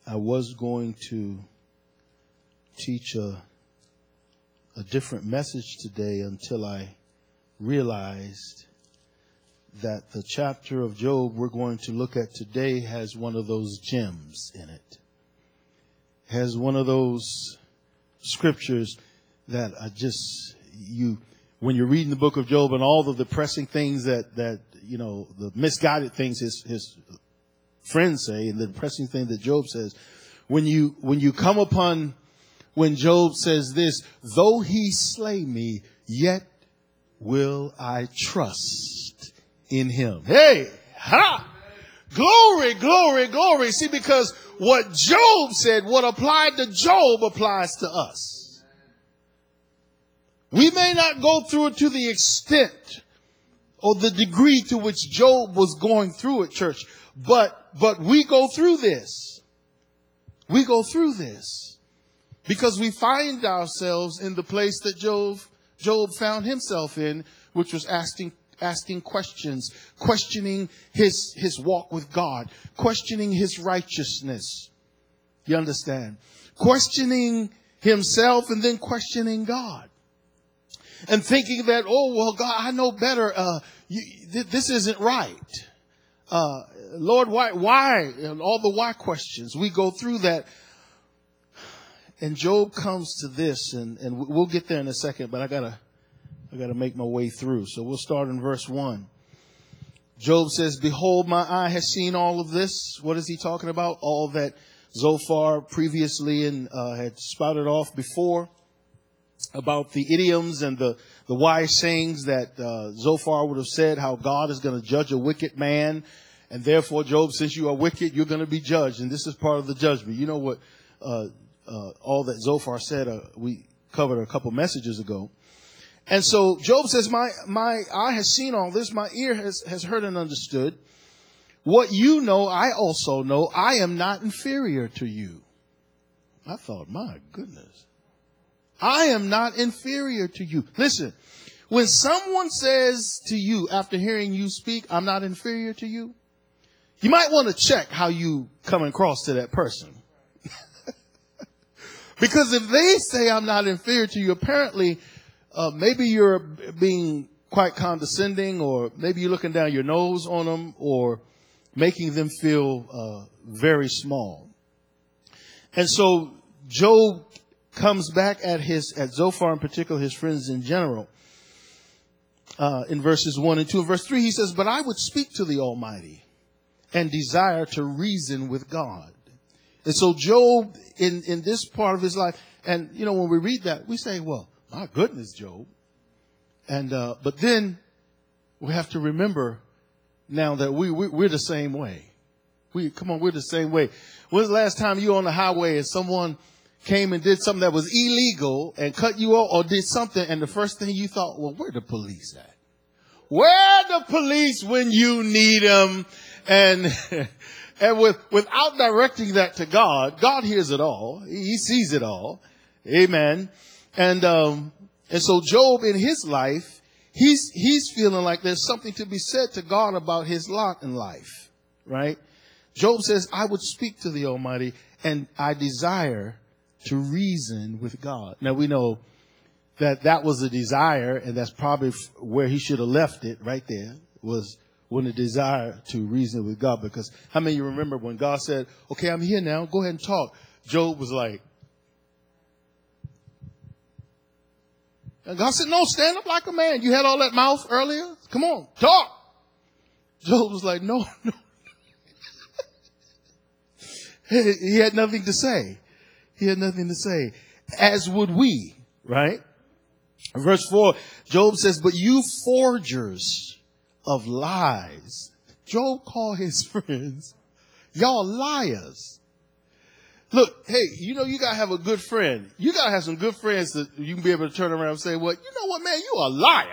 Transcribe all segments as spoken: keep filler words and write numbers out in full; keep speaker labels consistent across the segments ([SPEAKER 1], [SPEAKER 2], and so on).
[SPEAKER 1] I was going to teach a, a different message today until I realized that the chapter of Job we're going to look at today has one of those gems in it. Has one of those scriptures that I just, you, when you're reading the book of Job and all the depressing things that, that, you know, the misguided things his, his friends say and the depressing thing that Job says, when you, when you come upon, when Job says this, though he slay me, yet will I trust in him. Hey, ha! Glory, glory, glory. See, because what Job said, what applied to Job applies to us. We may not go through it to the extent or the degree to which Job was going through it, church, but, but we go through this. We go through this because we find ourselves in the place that Job, Job found himself in, which was asking asking questions, questioning his, his walk with God, questioning his righteousness. You understand? Questioning himself and then questioning God. And thinking that, oh, well, God, I know better. Uh, you, th- this isn't right. Uh, Lord, why, why? And all the why questions. We go through that. And Job comes to this, and, and we'll get there in a second, but I gotta, I got to make my way through. So we'll start in verse one. Job says, behold, my eye has seen all of this. What is he talking about? All that Zophar previously and uh, had spouted off before about the idioms and the, the wise sayings that uh, Zophar would have said, how God is going to judge a wicked man. And therefore, Job, since you are wicked, you're going to be judged. And this is part of the judgment. You know what uh, uh, all that Zophar said, uh, we covered a couple messages ago. And so Job says, my, my eye has seen all this. My ear has, has heard and understood. What you know, I also know. I am not inferior to you. I thought, my goodness. I am not inferior to you. Listen, when someone says to you after hearing you speak, I'm not inferior to you, you might want to check how you come across to that person. Because if they say I'm not inferior to you, apparently Uh, maybe you're being quite condescending, or maybe you're looking down your nose on them, or making them feel uh, very small. And so Job comes back at his, at Zophar in particular, his friends in general, uh, in verses one and two. In verse three, he says, but I would speak to the Almighty and desire to reason with God. And so Job, in, in this part of his life, and, you know, when we read that, we say, well, my goodness, Job. And, uh, but then we have to remember now that we, we, we're the same way. We, come on, we're the same way. When's the last time you were on the highway and someone came and did something that was illegal and cut you off or did something, and the first thing you thought, well, where the police at? Where the police when you need them? And, and with, without directing that to God, God hears it all. He sees it all. Amen. And, um, and so Job in his life, he's, he's feeling like there's something to be said to God about his lot in life, right? Job says, I would speak to the Almighty and I desire to reason with God. Now we know that that was a desire, and that's probably where he should have left it right there, was when the desire to reason with God. Because how many of you remember when God said, okay, I'm here now, go ahead and talk. Job was like, and God said, no, stand up like a man. You had all that mouth earlier. Come on, talk. Job was like, no, no. He had nothing to say. He had nothing to say. As would we, right? Verse four, Job says, but you forgers of lies. Job called his friends, y'all liars. Look, hey, you know, you got to have a good friend. You got to have some good friends that you can be able to turn around and say, well, you know what, man, you a liar.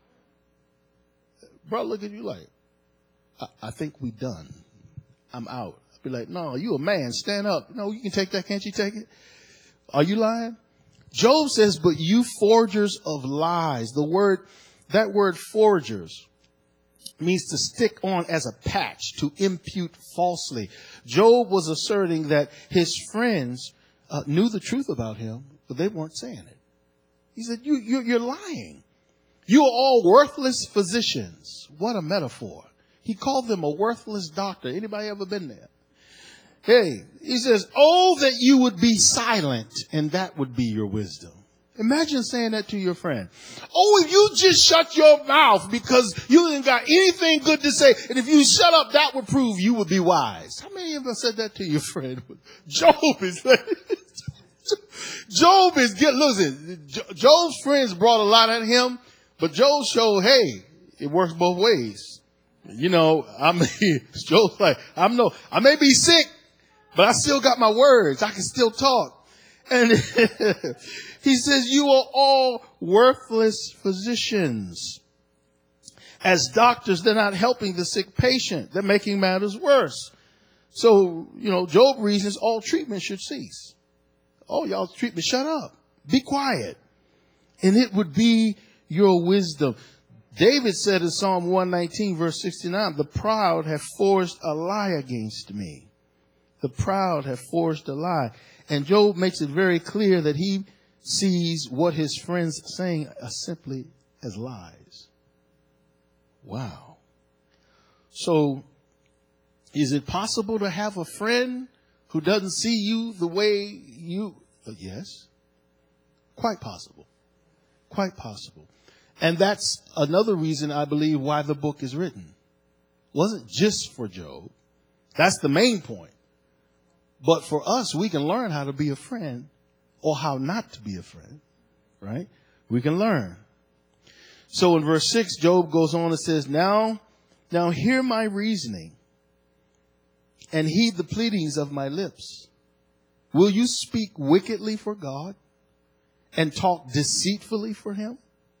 [SPEAKER 1] Bro, look at you like, I, I think we done. I'm out. I'll be like, no, you a man. Stand up. No, you can take that. Can't you take it? Are you lying? Job says, but you forgers of lies. The word, that word forgers means to stick on as a patch, to impute falsely. Job was asserting that his friends uh, knew the truth about him, but they weren't saying it. He said, you, you, you're lying. You are all worthless physicians. What a metaphor. He called them a worthless doctor. Anybody ever been there? Hey, he says, oh, that you would be silent, and that would be your wisdom. Imagine saying that to your friend. Oh, if you just shut your mouth because you ain't got anything good to say, and if you shut up, that would prove you would be wise. How many of us said that to your friend? Job is Job is get listen. Job's friends brought a lot at him, but Job showed, hey, it works both ways. You know, I mean, Job's like, I'm no, I may be sick, but I still got my words. I can still talk. And he says, you are all worthless physicians. As doctors, they're not helping the sick patient. They're making matters worse. So, you know, Job reasons all treatment should cease. Oh, y'all's treatment, shut up. Be quiet. And it would be your wisdom. David said in Psalm one nineteen, verse sixty-nine, the proud have forged a lie against me. The proud have forged a lie. And Job makes it very clear that he sees what his friends are saying as simply as lies. Wow. So, is it possible to have a friend who doesn't see you the way you... Yes. Quite possible. Quite possible. And that's another reason I believe why the book is written. It wasn't just for Job. That's the main point. But for us, we can learn how to be a friend or how not to be a friend, right? We can learn. So in verse six, Job goes on and says, now, now hear my reasoning and heed the pleadings of my lips. Will you speak wickedly for God and talk deceitfully for him?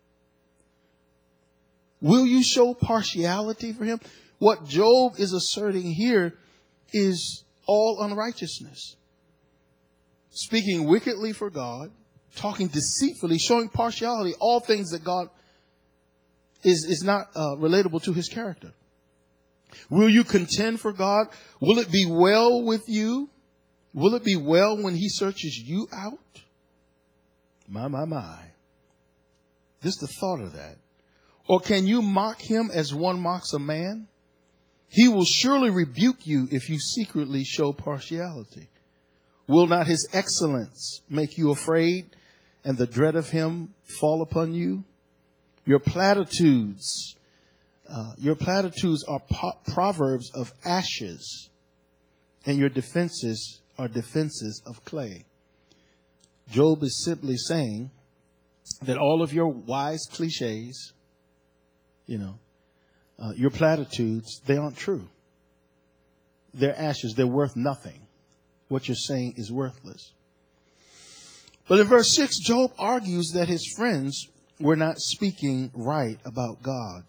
[SPEAKER 1] Will you show partiality for him? What Job is asserting here is all unrighteousness. Speaking wickedly for God, talking deceitfully, showing partiality, all things that God is, is not uh, relatable to his character. Will you contend for God? Will it be well with you? Will it be well when he searches you out? My, my, my. Just the thought of that. Or can you mock him as one mocks a man? He will surely rebuke you if you secretly show partiality. Will not his excellence make you afraid and the dread of him fall upon you? Your platitudes, uh, your platitudes are po- proverbs of ashes, and your defenses are defenses of clay. Job is simply saying that all of your wise cliches, you know, Uh, your platitudes, they aren't true. They're ashes. They're worth nothing. What you're saying is worthless. But in verse six, Job argues that his friends were not speaking right about God.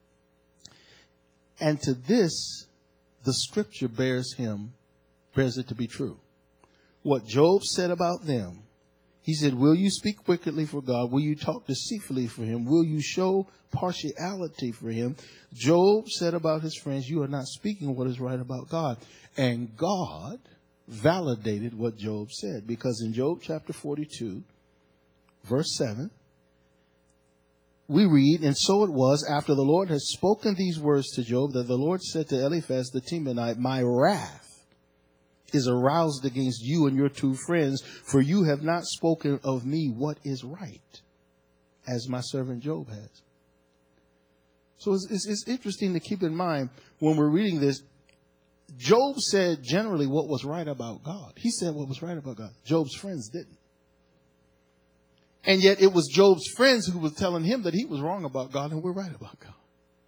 [SPEAKER 1] And to this, the scripture bears him, bears it to be true. What Job said about them, he said, will you speak wickedly for God? Will you talk deceitfully for him? Will you show partiality for him? Job said about his friends, you are not speaking what is right about God. And God validated what Job said. Because in Job chapter forty-two, verse seven, we read, and so it was after the Lord had spoken these words to Job that the Lord said to Eliphaz the Temanite, my wrath is aroused against you and your two friends, for you have not spoken of me what is right, as my servant Job has. So it's, it's, it's interesting to keep in mind when we're reading this. Job said generally what was right about God. He said what was right about God. Job's friends didn't. And yet it was Job's friends who were telling him that he was wrong about God and we're right about God.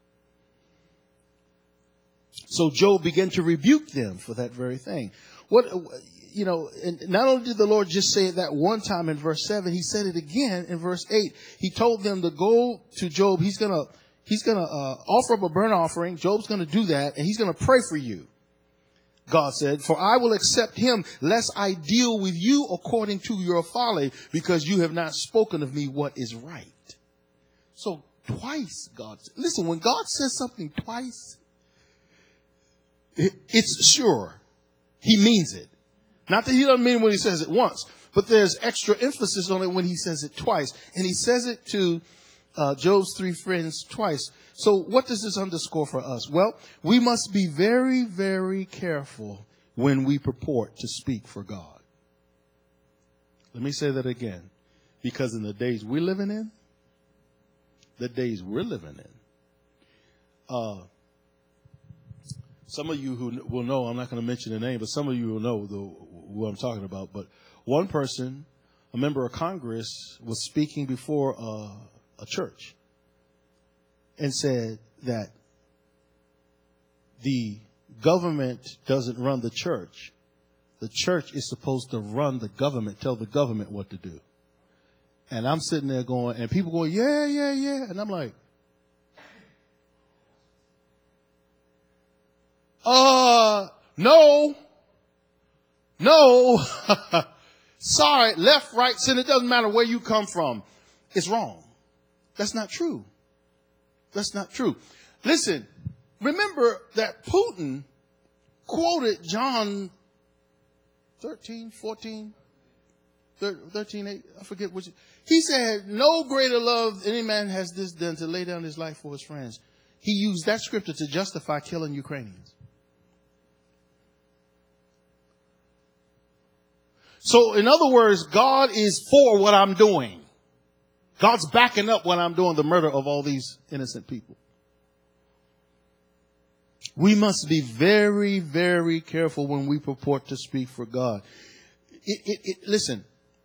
[SPEAKER 1] So Job began to rebuke them for that very thing. What, you know, and not only did the Lord just say it that one time in verse seven, he said it again in verse eight. He told them to go to Job. He's going to, he's going to uh, offer up a burnt offering. Job's going to do that, and he's going to pray for you. God said, for I will accept him, lest I deal with you according to your folly, because you have not spoken of me what is right. So Twice, God. Listen, when God says something twice, it, it's sure. He means it. Not that he doesn't mean it when he says it once, but there's extra emphasis on it when he says it twice. And he says it to uh, Job's three friends twice. So what does this underscore for us? Well, we must be very, very careful when we purport to speak for God. Let me say that again. Because in the days we're living in, the days we're living in, uh, some of you who will know, I'm not going to mention the name, but some of you will know the, who I'm talking about. But one person, a member of Congress, was speaking before a, a church and said that the government doesn't run the church. The church is supposed to run the government, tell the government what to do. And I'm sitting there going, and people going, yeah, yeah, yeah. And I'm like, uh, no, no. Sorry, left, right, center. It doesn't matter where you come from. It's wrong. That's not true. That's not true. Listen, remember that Putin quoted John thirteen, fourteen, thirteen, eight, I forget which. He said, no greater love any man has this than to lay down his life for his friends. He used that scripture to justify killing Ukrainians. So in other words, God is for what I'm doing. God's backing up what I'm doing, the murder of all these innocent people. We must be very, very careful when we purport to speak for God. It, it, it, listen,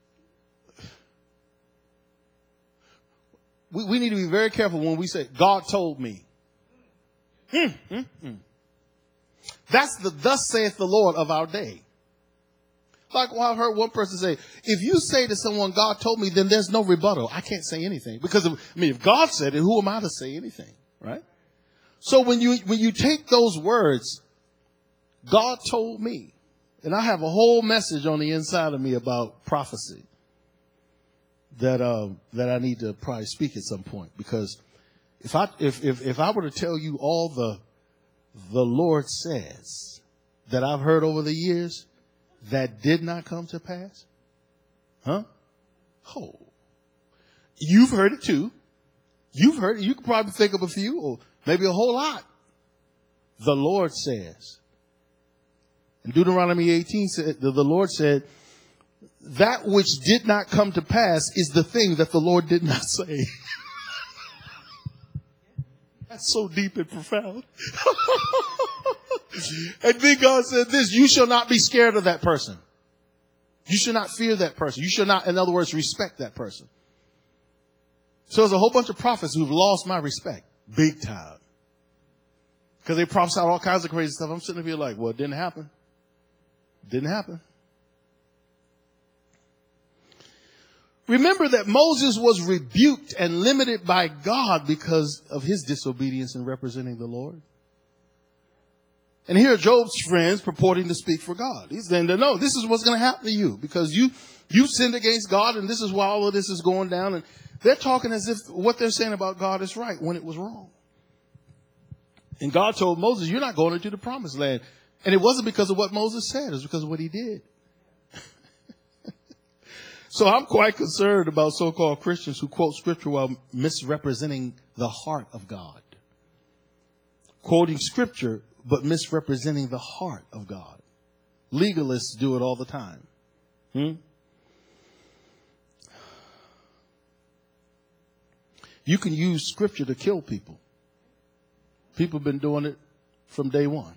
[SPEAKER 1] we, we need to be very careful when we say, God told me. Mm, mm, mm. That's the thus saith the Lord of our day. Like well, I've heard one person say, if you say to someone, God told me, then there's no rebuttal. I can't say anything. Because, of, I mean, if God said it, who am I to say anything? Right? So when you when you take those words, God told me, and I have a whole message on the inside of me about prophecy that uh, that I need to probably speak at some point. Because if I if if if I were to tell you all the the Lord says that I've heard over the years that did not come to pass, huh? Oh, you've heard it too. You've heard it. You could probably think of a few or maybe a whole lot. The Lord says. In Deuteronomy eighteen, the, the Lord said, that which did not come to pass is the thing that the Lord did not say. That's so deep and profound. And then God said this, you shall not be scared of that person. You should not fear that person. You should not, in other words, respect that person. So there's a whole bunch of prophets who've lost my respect. Big time. Because they prophesied all kinds of crazy stuff. I'm sitting here like, well, it didn't happen. Didn't happen. Remember that Moses was rebuked and limited by God because of his disobedience in representing the Lord. And here are Job's friends purporting to speak for God. He's saying, no, this is what's going to happen to you because you, you sinned against God and this is why all of this is going down. And they're talking as if what they're saying about God is right when it was wrong. And God told Moses, you're not going into the promised land. And it wasn't because of what Moses said. It was because of what he did. So I'm quite concerned about so-called Christians who quote scripture while misrepresenting the heart of God. Quoting scripture, but misrepresenting the heart of God. Legalists do it all the time. Hmm? You can use scripture to kill people. People have been doing it from day one.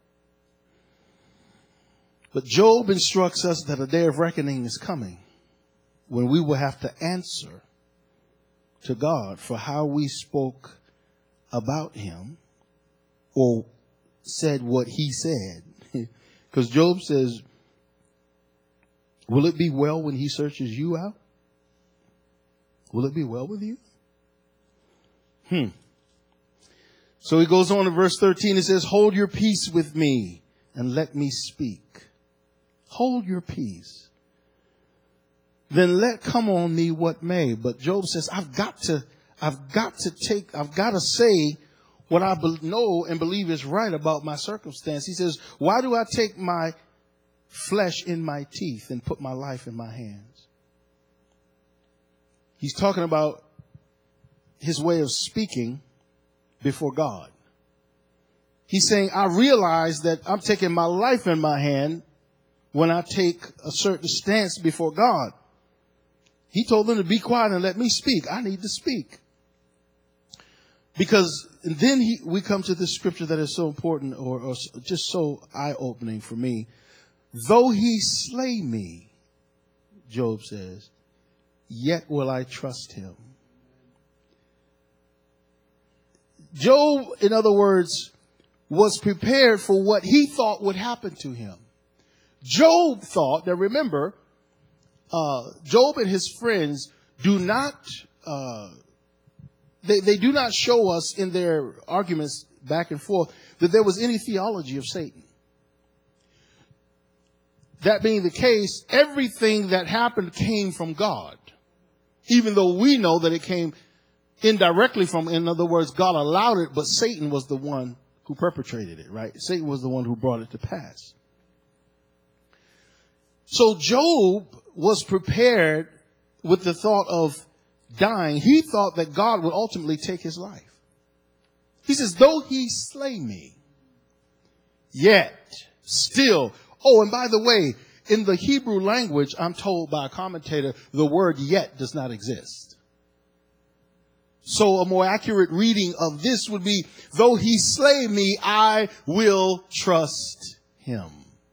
[SPEAKER 1] But Job instructs us that a day of reckoning is coming when we will have to answer to God for how we spoke about him or said what he said. Because Job says, will it be well when he searches you out? Will it be well with you? Hmm. So he goes on in verse thirteen. It says, hold your peace with me and let me speak. Hold your peace. Then let come on me what may. But Job says, I've got to, I've got to take, I've got to say what I be- know and believe is right about my circumstance. He says, why do I take my flesh in my teeth and put my life in my hands? He's talking about his way of speaking before God. He's saying, I realize that I'm taking my life in my hand when I take a certain stance before God. He told them to be quiet and let me speak. I need to speak. Because and then he, we come to this scripture that is so important or, or just so eye-opening for me. Though he slay me, Job says, yet will I trust him. Job, in other words, was prepared for what he thought would happen to him. Job thought, now remember, uh, Job and his friends do not, uh, they, they do not show us in their arguments back and forth that there was any theology of Satan. That being the case, everything that happened came from God, even though we know that it came indirectly from, in other words, God allowed it, but Satan was the one who perpetrated it, right? Satan was the one who brought it to pass. So Job was prepared with the thought of dying. He thought that God would ultimately take his life. He says, though he slay me, yet still. Oh, and by the way, in the Hebrew language, I'm told by a commentator, the word yet does not exist. So a more accurate reading of this would be, though he slay me, I will trust him.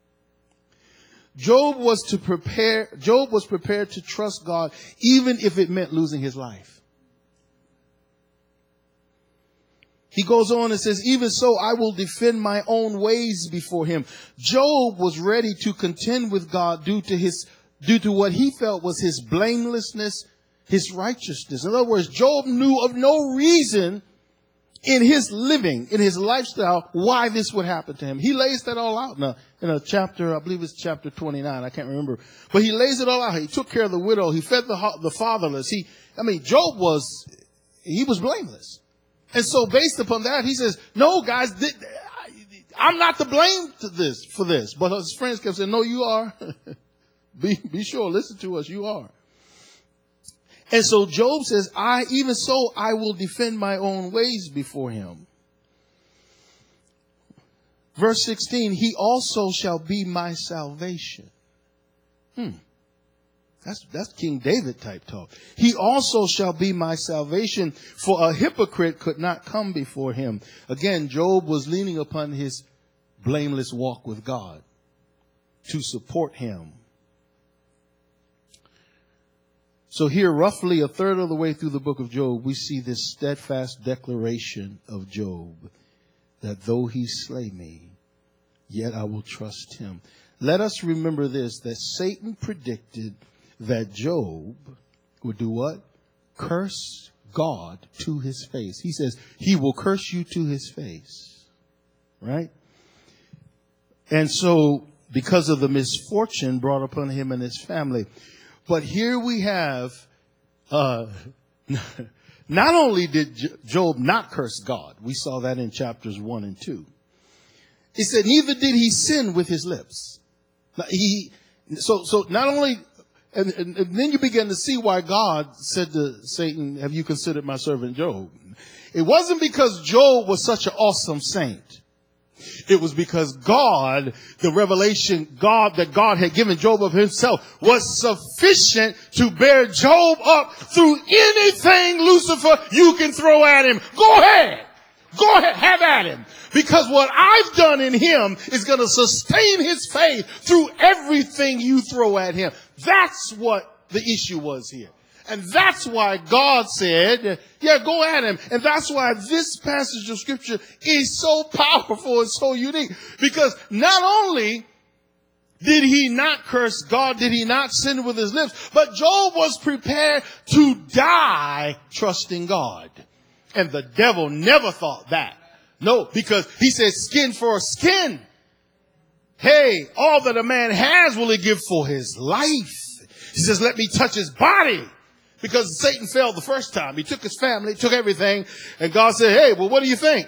[SPEAKER 1] Job was to prepare, Job was prepared to trust God, even if it meant losing his life. He goes on and says, even so, I will defend my own ways before him. Job was ready to contend with God due to his, due to what he felt was his blamelessness, his righteousness. In other words, Job knew of no reason in his living, in his lifestyle, why this would happen to him. He lays that all out in a, in a chapter, I believe it's chapter twenty-nine. I can't remember. But he lays it all out. He took care of the widow. He fed the, the fatherless. He, I mean, Job was, he was blameless. And so based upon that, he says, no, guys, th- I'm not to blame to this, for this. But his friends kept saying, no, you are. be, be sure, listen to us. You are. And so Job says, I, even so, I will defend my own ways before him. Verse sixteen, he also shall be my salvation. Hmm. That's, that's King David type talk. He also shall be my salvation, for a hypocrite could not come before him. Again, Job was leaning upon his blameless walk with God to support him. So here, roughly a third of the way through the book of Job, we see this steadfast declaration of Job that though he slay me, yet I will trust him. Let us remember this, that Satan predicted that Job would do what? Curse God to his face. He says he will curse you to his face. Right? And so because of the misfortune brought upon him and his family. But here we have, uh, not only did Job not curse God, we saw that in chapters one and two. It said, neither did he sin with his lips. Now, he, so, so not only, and, and, and then you begin to see why God said to Satan, have you considered my servant Job? It wasn't because Job was such an awesome saint. It was because God, the revelation God that God had given Job of himself was sufficient to bear Job up through anything, Lucifer, you can throw at him. Go ahead. Go ahead. Have at him. Because what I've done in him is going to sustain his faith through everything you throw at him. That's what the issue was here. And that's why God said, yeah, go at him. And that's why this passage of scripture is so powerful and so unique. Because not only did he not curse God, did he not sin with his lips, but Job was prepared to die trusting God. And the devil never thought that. No, because he said skin for skin. Hey, all that a man has will he give for his life. He says, let me touch his body, Because Satan fell the first time. He took his family, took everything, and God said, hey, well, what do you think?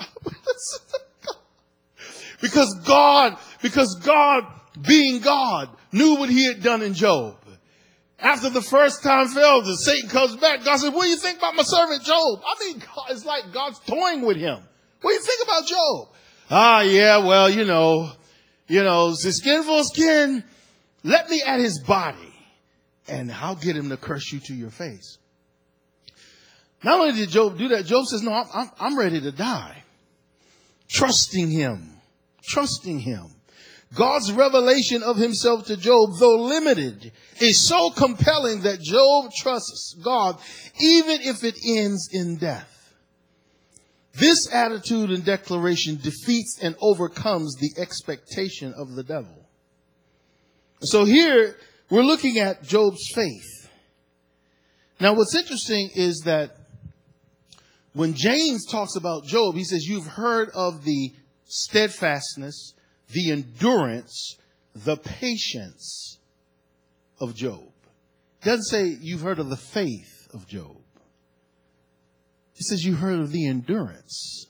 [SPEAKER 1] Because God, because God, being God, knew what he had done in Job. After the first time failed, and Satan comes back, God said, what do you think about my servant Job? I mean, God, it's like God's toying with him. What do you think about Job? Ah, yeah, well, you know, you know, it's skin for skin. Let me at his body, and I'll get him to curse you to your face. Not only did Job do that, Job says, no, I'm, I'm, I'm ready to die. Trusting him. Trusting him. God's revelation of himself to Job, though limited, is so compelling that Job trusts God, even if it ends in death. This attitude and declaration defeats and overcomes the expectation of the devil. So here we're looking at Job's faith. Now what's interesting is that when James talks about Job, he says, you've heard of the steadfastness, the endurance, the patience of Job. He doesn't say you've heard of the faith of Job. He says you heard of the endurance.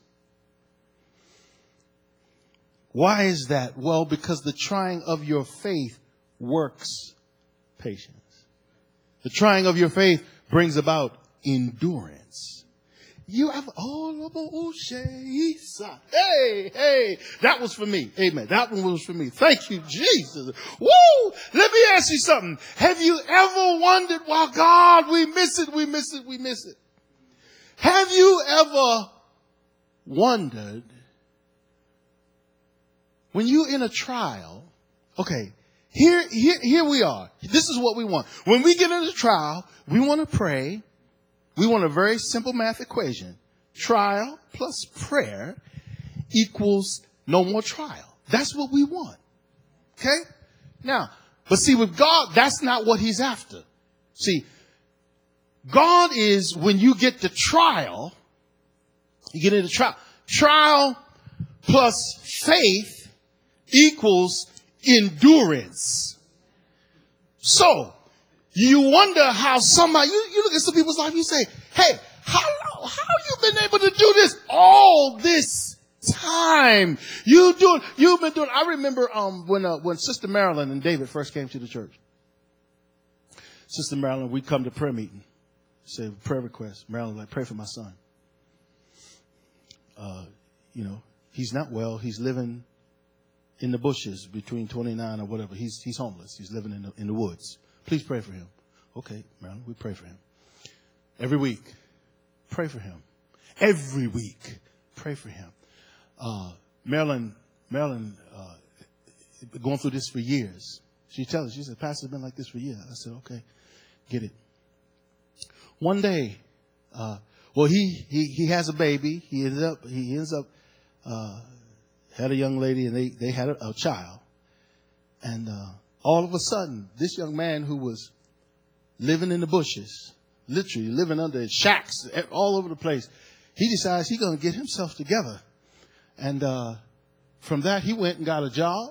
[SPEAKER 1] Why is that? Well, because the trying of your faith works patience. The trying of your faith brings about endurance. You have all of hey, hey, that was for me. Amen. That one was for me. Thank you, Jesus. Woo! Let me ask you something. Have you ever wondered why God, we miss it, we miss it, we miss it? Have you ever wondered when you're in a trial? Okay, here, here, here we are. This is what we want. When we get in a trial, we want to pray. We want a very simple math equation. Trial plus prayer equals no more trial. That's what we want. Okay? Now, but see, with God, that's not what he's after. See, God is when you get to trial, you get into trial. Trial plus faith equals endurance. So, you wonder how somebody, you, you look at some people's life, you say, hey, how, how you been able to do this all this time? You do, you've been doing, I remember um, when, uh, when Sister Marilyn and David first came to the church. Sister Marilyn, we come to prayer meeting. Say prayer request. Marilyn, like, pray for my son. Uh, you know, he's not well. He's living in the bushes between twenty-nine or whatever. He's, he's homeless. He's living in the, in the woods. Please pray for him. Okay, Marilyn, we pray for him. Every week, pray for him. Every week, pray for him. Uh, Marilyn, Marilyn, uh, going through this for years. She tells us, she said, Pastor's been like this for years. I said, okay, get it. One day, uh, well, he, he, he has a baby. He ends up, he ends up, uh, had a young lady and they, they had a, a child. And, uh, all of a sudden, this young man who was living in the bushes, literally living under shacks all over the place, he decides he's going to get himself together. And, uh, from that, he went and got a job.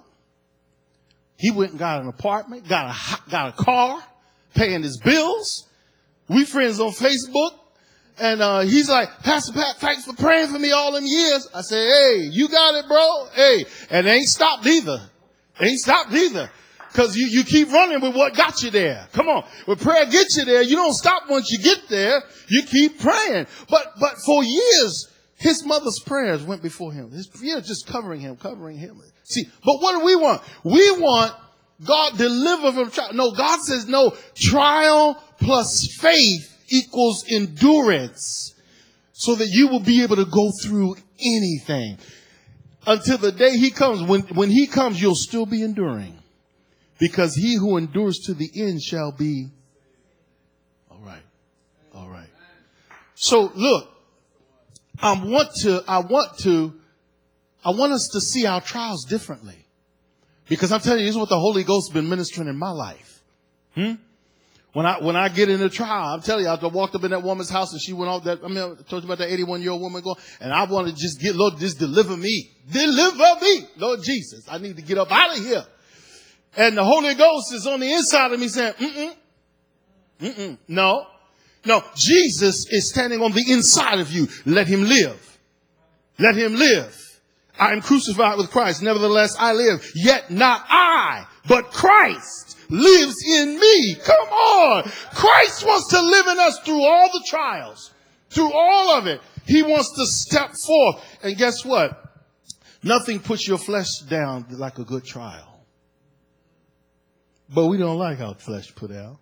[SPEAKER 1] He went and got an apartment, got a, got a car, paying his bills. We friends on Facebook. And, uh, he's like, Pastor Pat, thanks for praying for me all them years. I say, hey, you got it, bro. Hey, and it ain't stopped either. It ain't stopped either. Cause you, you keep running with what got you there. Come on. When prayer gets you there, you don't stop once you get there. You keep praying. But, but for years, his mother's prayers went before him. His prayers just covering him, covering him. See, but what do we want? We want God deliver from trial. No, God says no. Trial plus faith equals endurance so that you will be able to go through anything until the day he comes. When, when he comes, you'll still be enduring because he who endures to the end shall be. All right. All right. So look, I want to, I want to, I want us to see our trials differently. Because I'm telling you, this is what the Holy Ghost has been ministering in my life. Hmm? When I, when I get in a trial, I'm telling you, I walked up in that woman's house and she went off that, I mean, I told you about that eighty-one year old woman going, and I want to just get, Lord, just deliver me. Deliver me, Lord Jesus. I need to get up out of here. And the Holy Ghost is on the inside of me saying, mm-mm, mm-mm, no. No, Jesus is standing on the inside of you. Let him live. Let him live. I am crucified with Christ. Nevertheless, I live. Yet not I, but Christ lives in me. Come on. Christ wants to live in us through all the trials, through all of it. He wants to step forth. And guess what? Nothing puts your flesh down like a good trial. But we don't like our flesh put out.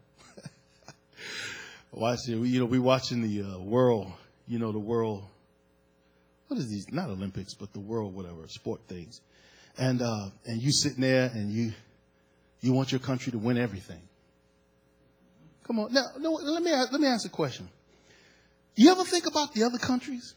[SPEAKER 1] Watch it. You know, we're watching the uh, world, you know, the world. What is these? Not Olympics, but the world, whatever, sport things. And, uh, and you sitting there and you, you want your country to win everything. Come on. Now, no, let me, let me ask a question. You ever think about the other countries?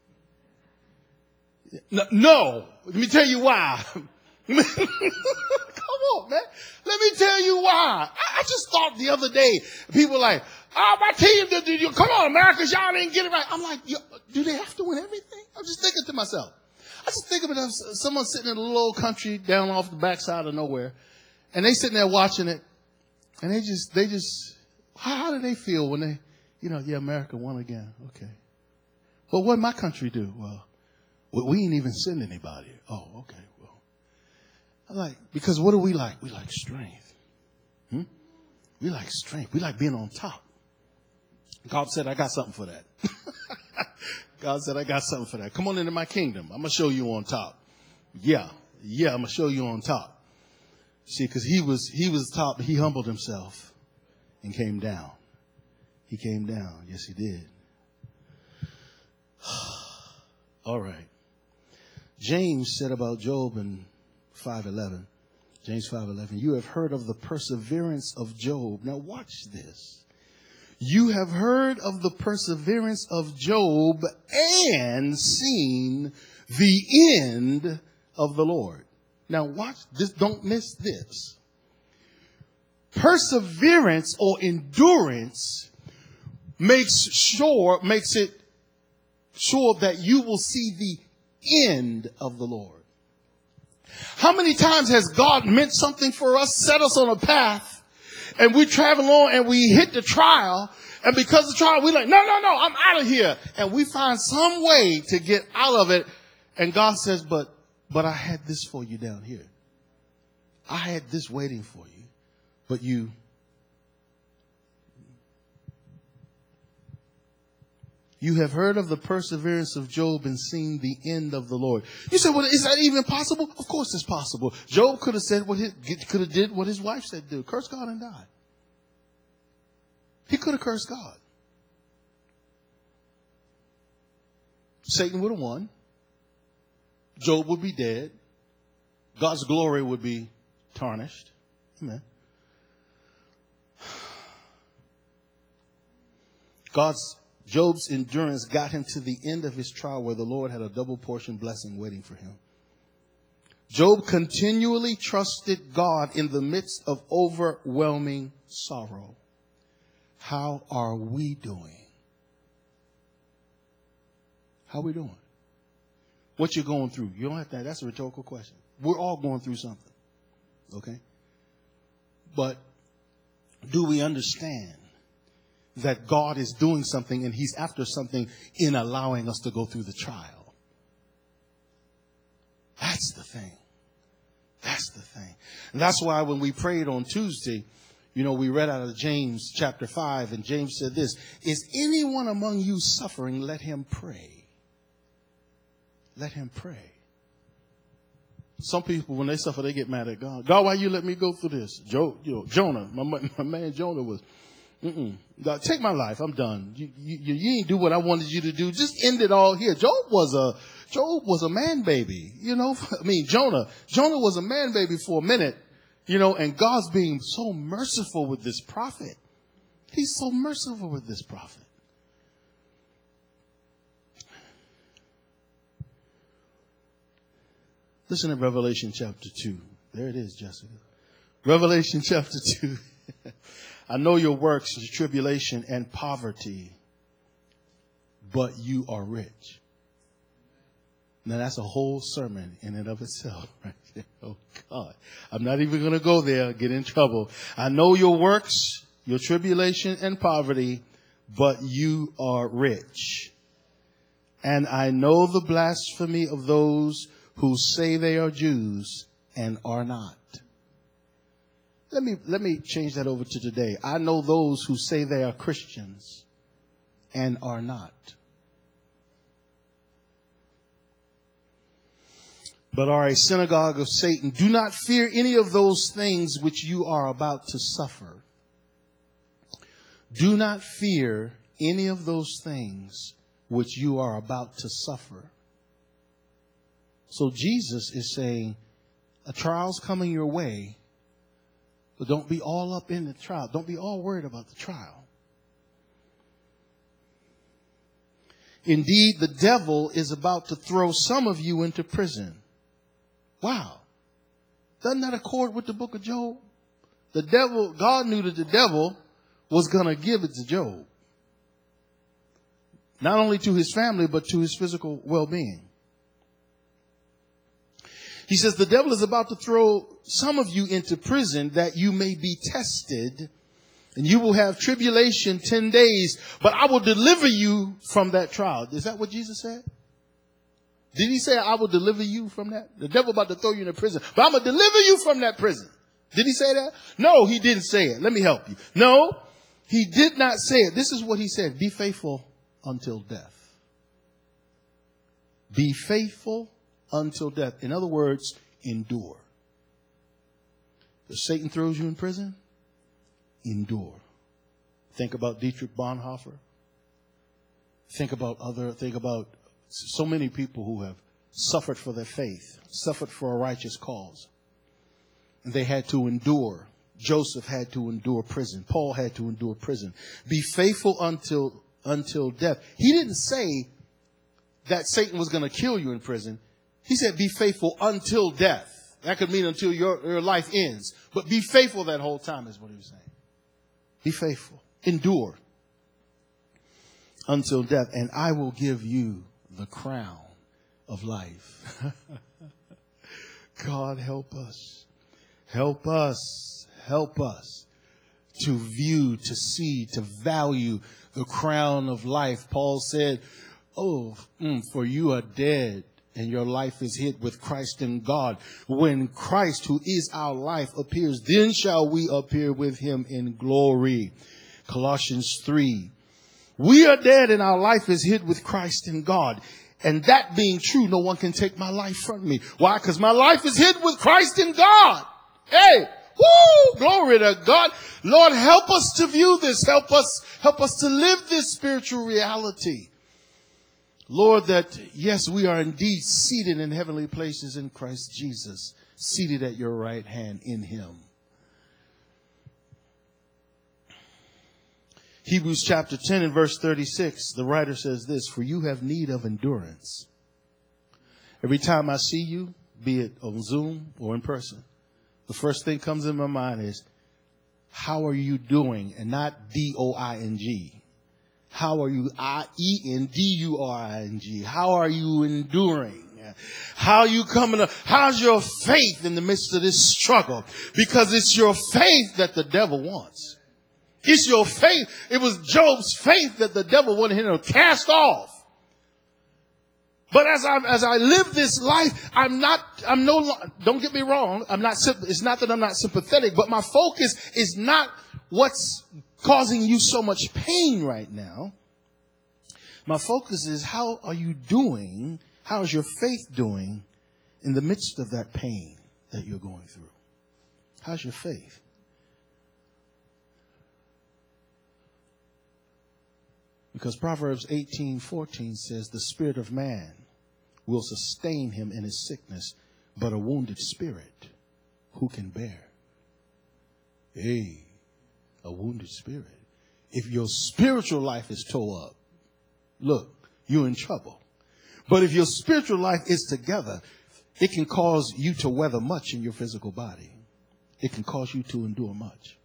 [SPEAKER 1] No. no. Let me tell you why. Come on, man. Let me tell you why. I, I just thought the other day, people were like, oh, my team, did, did you, come on, America, y'all didn't get it right. I'm like, do they have to win everything? I'm just thinking to myself. I just think of it as someone sitting in a little old country down off the backside of nowhere, and they sitting there watching it, and they just, they just, how, how do they feel when they, you know, yeah, America won again. Okay. But what did my country do? Well, we ain't even send anybody. Oh, okay. Well, I like, because what do we like? We like strength. Hmm? We like strength. We like being on top. God said, I got something for that. God said, I got something for that. Come on into my kingdom. I'm going to show you on top. Yeah. Yeah, I'm going to show you on top. See, because he was, he was top. He humbled himself and came down. He came down. Yes, he did. All right. James said about Job in five eleven, James five eleven, you have heard of the perseverance of Job. Now watch this. You have heard of the perseverance of Job and seen the end of the Lord. Now watch this. Don't miss this. Perseverance or endurance makes sure, makes it sure that you will see the end of the Lord. How many times has God meant something for us, set us on a path, and we travel on and we hit the trial, and because of the trial, we're like, no, no, no, I'm out of here. And we find some way to get out of it. And God says, but, but I had this for you down here. I had this waiting for you, but you, You have heard of the perseverance of Job and seen the end of the Lord. You say, well, is that even possible? Of course it's possible. Job could have said what his, could have did what his wife said do. Curse God and die. He could have cursed God. Satan would have won. Job would be dead. God's glory would be tarnished. Amen. God's Job's endurance got him to the end of his trial where the Lord had a double portion blessing waiting for him. Job continually trusted God in the midst of overwhelming sorrow. How are we doing? How are we doing? What you're going through? You don't have to. That's a rhetorical question. We're all going through something. Okay? But do we understand that God is doing something and he's after something in allowing us to go through the trial? That's the thing. That's the thing. And that's why when we prayed on Tuesday, you know, we read out of James chapter five, and James said this, is anyone among you suffering? Let him pray. Let him pray. Some people, when they suffer, they get mad at God. God, why you let me go through this? Jo, you know, Jonah, my, my man Jonah was, Mm-mm. God, take my life. I'm done. You, you, you ain't do what I wanted you to do. Just end it all here. Job was a, Job was a man baby. You know, I mean, Jonah, Jonah was a man baby for a minute, you know, and God's being so merciful with this prophet. He's so merciful with this prophet. Listen to Revelation chapter two. There it is, Jessica. Revelation chapter two. I know your works, your tribulation and poverty, but you are rich. Now that's a whole sermon in and of itself, right there. Oh God. I'm not even going to go there, get in trouble. I know your works, your tribulation and poverty, but you are rich. And I know the blasphemy of those who say they are Jews and are not. Let me, let me change that over to today. I know those who say they are Christians and are not, but are a synagogue of Satan. Do not fear any of those things which you are about to suffer. Do not fear any of those things which you are about to suffer. So Jesus is saying, a trial's coming your way, but don't be all up in the trial. Don't be all worried about the trial. Indeed, the devil is about to throw some of you into prison. Wow. Doesn't that accord with the book of Job? The devil, God knew that the devil was going to give it to Job. Not only to his family, but to his physical well-being. He says, the devil is about to throw some of you into prison that you may be tested, and you will have tribulation ten days, but I will deliver you from that trial. Is that what Jesus said? Did he say, I will deliver you from that? The devil about to throw you in prison, but I'm going to deliver you from that prison. Did he say that? No, he didn't say it. Let me help you. No, he did not say it. This is what he said. Be faithful until death. Be faithful until death. In other words, endure. If Satan throws you in prison, endure. Think about Dietrich Bonhoeffer. Think about other, think about so many people who have suffered for their faith, suffered for a righteous cause. And they had to endure. Joseph had to endure prison. Paul had to endure prison. Be faithful until, until death. He didn't say that Satan was going to kill you in prison. He said, be faithful until death. That could mean until your, your life ends. But be faithful that whole time is what he was saying. Be faithful. Endure until death. And I will give you the crown of life. God, help us. Help us. Help us to view, to see, to value the crown of life. Paul said, oh, mm, for you are dead, and your life is hid with Christ in God. When Christ, who is our life, appears, then shall we appear with him in glory. Colossians three. We are dead and our life is hid with Christ in God. And that being true, no one can take my life from me. Why? Because my life is hid with Christ in God. Hey, woo, glory to God. Lord, help us to view this. Help us, help us to live this spiritual reality. Lord, that, yes, we are indeed seated in heavenly places in Christ Jesus, seated at your right hand in him. Hebrews chapter ten and verse thirty-six, the writer says this, for you have need of endurance. Every time I see you, be it on Zoom or in person, the first thing comes in my mind is, how are you doing? And not D O I N G. How are you, I E N D U R I N G? How are you enduring? How are you coming up? How's your faith in the midst of this struggle? Because it's your faith that the devil wants. It's your faith. It was Job's faith that the devil wanted him to cast off. But as I, as I live this life, I'm not, I'm no, don't get me wrong. I'm not, it's not that I'm not sympathetic, but my focus is not what's causing you so much pain right now. My focus is, how are you doing? How is your faith doing in the midst of that pain that you're going through? How's your faith? Because Proverbs eighteen fourteen says, the spirit of man will sustain him in his sickness, but a wounded spirit, who can bear? Hey, a wounded spirit. If your spiritual life is tore up, look, you're in trouble. But if your spiritual life is together, it can cause you to weather much in your physical body. It can cause you to endure much.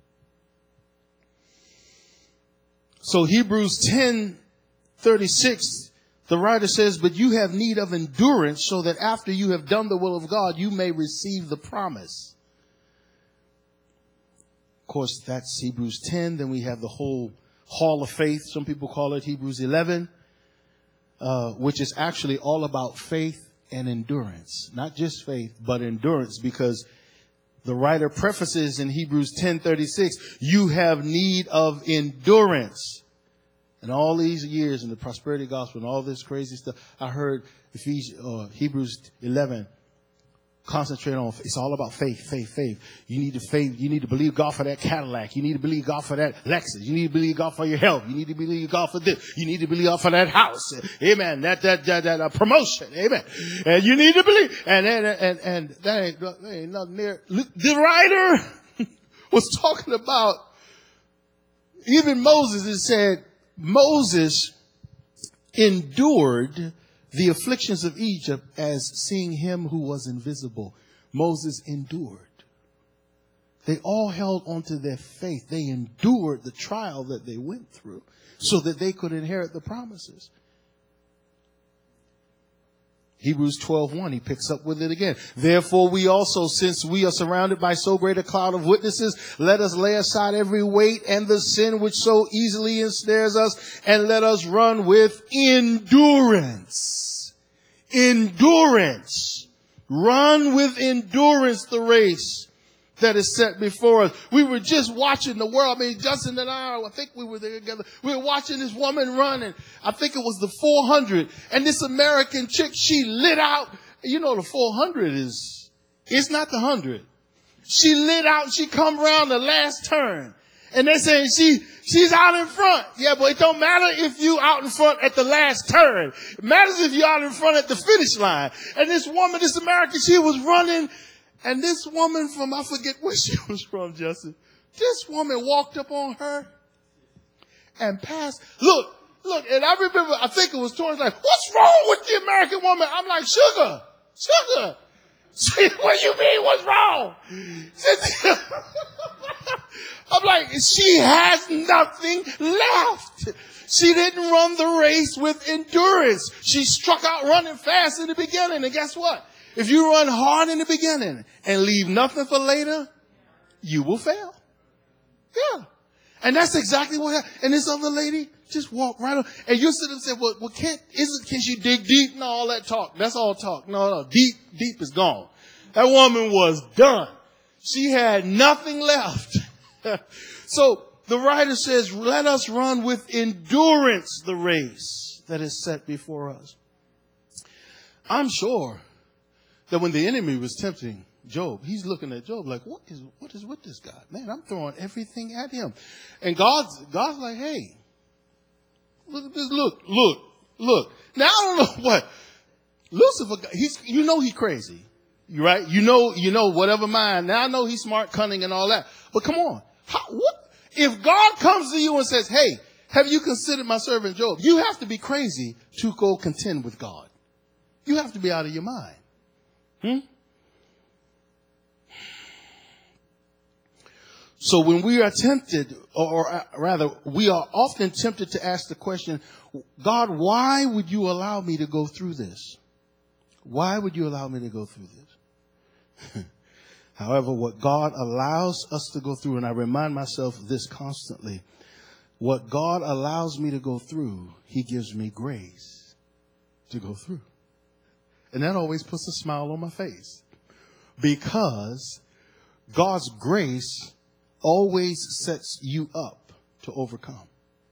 [SPEAKER 1] So Hebrews ten thirty-six, the writer says, but you have need of endurance so that after you have done the will of God, you may receive the promise. Of course, that's Hebrews ten. Then we have the whole hall of faith. Some people call it Hebrews eleven, uh, which is actually all about faith and endurance. Not just faith, but endurance, because the writer prefaces in Hebrews ten thirty-six, you have need of endurance. And all these years in the prosperity gospel and all this crazy stuff, I heard Ephesians, uh, Hebrews eleven concentrate on, it's all about faith, faith, faith. You need to faith. You need to believe God for that Cadillac. You need to believe God for that Lexus. You need to believe God for your health. You need to believe God for this. You need to believe God for that house. Amen. That, that, that, that uh, promotion. Amen. And you need to believe. And, and, and, and that ain't, that ain't nothing there. The writer was talking about, even Moses, it said, Moses endured the afflictions of Egypt as seeing him who was invisible. Moses endured. They all held on to their faith. They endured the trial that they went through so that they could inherit the promises. Hebrews twelve one, he picks up with it again. Therefore we also, since we are surrounded by so great a cloud of witnesses, let us lay aside every weight and the sin which so easily ensnares us, and let us run with endurance. Endurance. Run with endurance the race that is set before us. We were just watching the world. I mean, Justin and I, I think we were there together. We were watching this woman run, and I think it was the four hundred. And this American chick, she lit out. You know, the four hundred is, it's not the one hundred. She lit out. She come around the last turn. And they're saying she, she's out in front. Yeah, but it don't matter if you out in front at the last turn. It matters if you're out in front at the finish line. And this woman, this American, she was running. And this woman from, I forget where she was from, Justin. This woman walked up on her and passed. Look, look, and I remember, I think it was Tori's like, what's wrong with the American woman? I'm like, sugar, sugar. She, what do you mean, what's wrong? I'm like, she has nothing left. She didn't run the race with endurance. She struck out running fast in the beginning. And guess what? If you run hard in the beginning and leave nothing for later, you will fail. Yeah. And that's exactly what happened. And this other lady just walked right on. And you sit and say, well, well can't, isn't, can she dig deep? No, all that talk. That's all talk. No, no, deep, deep is gone. That woman was done. She had nothing left. So the writer says, let us run with endurance the race that is set before us. I'm sure that when the enemy was tempting Job, he's looking at Job like, what is, what is with this guy? Man, I'm throwing everything at him. And God's, God's like, hey, look at this. Look, look, look. Now, I don't know what Lucifer, he's, you know, he's crazy, right? You know, you know, whatever mind. Now I know he's smart, cunning and all that. But come on. How, what? If God comes to you and says, hey, have you considered my servant Job? You have to be crazy to go contend with God. You have to be out of your mind. Hmm? So when we are tempted, or, or rather, we are often tempted to ask the question, God, why would you allow me to go through this? Why would you allow me to go through this? However, what God allows us to go through, and I remind myself of this constantly, what God allows me to go through, he gives me grace to go through. And that always puts a smile on my face, because God's grace always sets you up to overcome.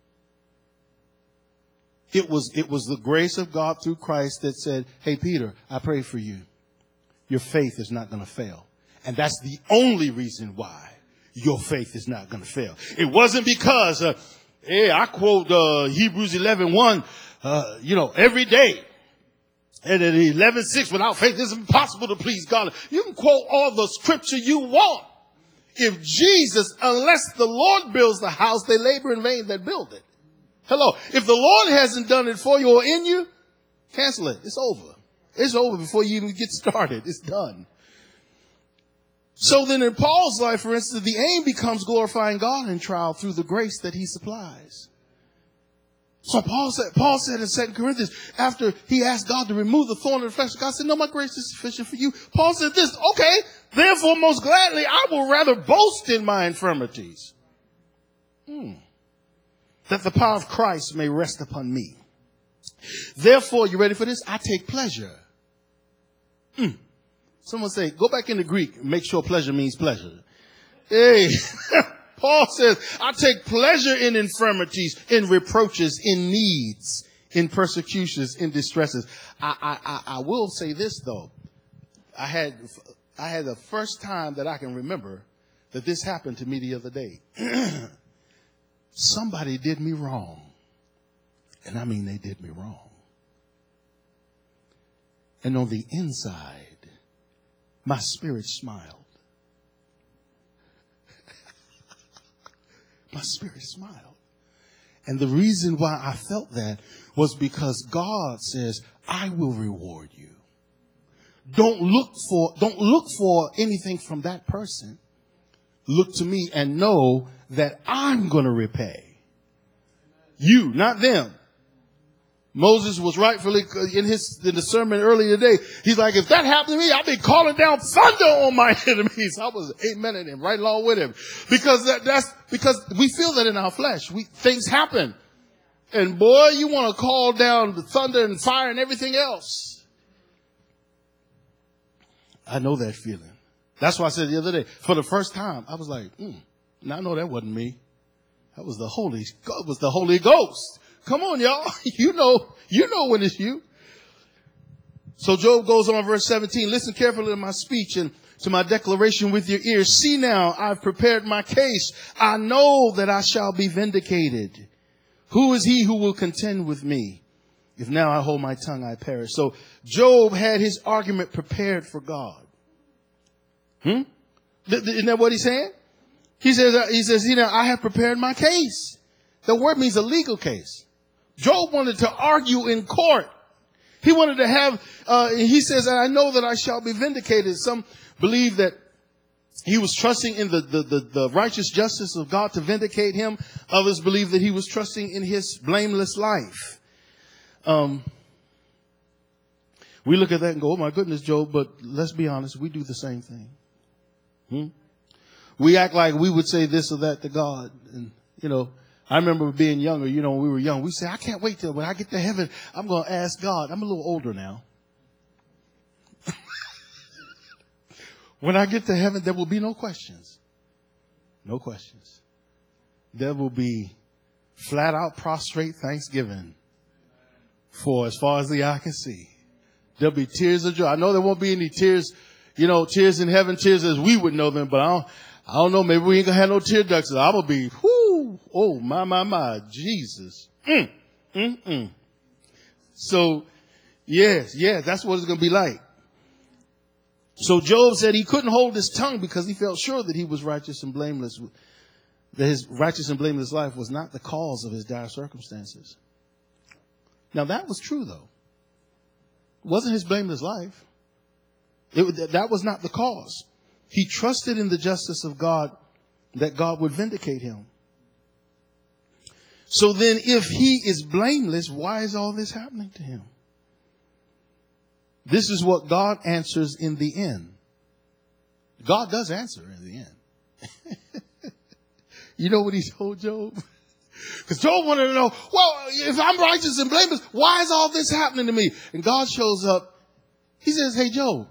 [SPEAKER 1] It was, it was the grace of God through Christ that said, hey, Peter, I pray for you. Your faith is not going to fail. And that's the only reason why your faith is not going to fail. It wasn't because, uh, hey, I quote uh, Hebrews eleven one, uh, you know, every day. And at eleven six, without faith, it's impossible to please God. You can quote all the scripture you want. If Jesus, unless the Lord builds the house, they labor in vain that build it. Hello. If the Lord hasn't done it for you or in you, cancel it. It's over. It's over before you even get started. It's done. So then in Paul's life, for instance, the aim becomes glorifying God in trial through the grace that he supplies. So Paul said, Paul said in Second Corinthians, after he asked God to remove the thorn of the flesh, God said, no, my grace is sufficient for you. Paul said this, okay, therefore most gladly I will rather boast in my infirmities. Hmm. that the power of Christ may rest upon me. Therefore, you ready for this? I take pleasure. Mm. Someone say, go back into Greek and make sure pleasure means pleasure. Hey, Paul says, I take pleasure in infirmities, in reproaches, in needs, in persecutions, in distresses. I, I, I, I will say this though. I had, I had the first time that I can remember that this happened to me the other day. Somebody did me wrong. And I mean, they did me wrong. And on the inside, my spirit smiled. My spirit smiled. And the reason why I felt that was because God says, I will reward you. Don't look for, don't look for anything from that person. Look to me and know that I'm going to repay you, not them. Moses was rightfully in his in the sermon earlier today. He's like, if that happened to me, I'd be calling down thunder on my enemies. I was amening him right along with him, because that, that's because we feel that in our flesh. We things happen, and boy, you want to call down the thunder and fire and everything else. I know that feeling. That's why I said the other day, for the first time, I was like, mm, now I know that wasn't me. That was the Holy, God was the Holy Ghost. Come on, y'all. You know, you know when it's you. So Job goes on, verse seventeen. Listen carefully to my speech and to my declaration with your ears. See now, I've prepared my case. I know that I shall be vindicated. Who is he who will contend with me? If now I hold my tongue, I perish. So Job had his argument prepared for God. Hmm? Isn't that what he's saying? He says, uh, he says, you know, I have prepared my case. The word means a legal case. Job wanted to argue in court. He wanted to have, uh, he says, I know that I shall be vindicated. Some believe that he was trusting in the, the, the, the righteous justice of God to vindicate him. Others believe that he was trusting in his blameless life. Um, we look at that and go, oh my goodness, Job, but let's be honest, we do the same thing. Hmm? We act like we would say this or that to God. And, you know, I remember being younger, you know, when we were young, we say, I can't wait till when I get to heaven, I'm going to ask God. I'm a little older now. When I get to heaven, there will be no questions. No questions. There will be flat out prostrate thanksgiving for as far as the eye can see. There'll be tears of joy. I know there won't be any tears, you know, tears in heaven, tears as we would know them, but I don't, I don't know, maybe we ain't gonna have no tear ducts. I'm gonna be, whoo, oh, my, my, my, Jesus. Mm, mm, mm. So, yes, yes, that's what it's gonna be like. So Job said he couldn't hold his tongue because he felt sure that he was righteous and blameless, that his righteous and blameless life was not the cause of his dire circumstances. Now that was true though. It wasn't his blameless life. It, that was not the cause. He trusted in the justice of God, that God would vindicate him. So then if he is blameless, why is all this happening to him? This is what God answers in the end. God does answer in the end. You know what he told Job? Because Job wanted to know, well, if I'm righteous and blameless, why is all this happening to me? And God shows up. He says, hey, Job,